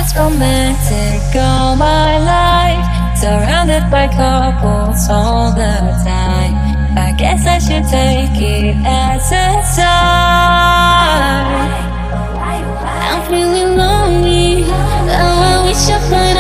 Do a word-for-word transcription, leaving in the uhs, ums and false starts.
it's romantic all my life, surrounded by couples all the time. I guess I should take it as a sign. I'm feeling lonely, oh, I wish I find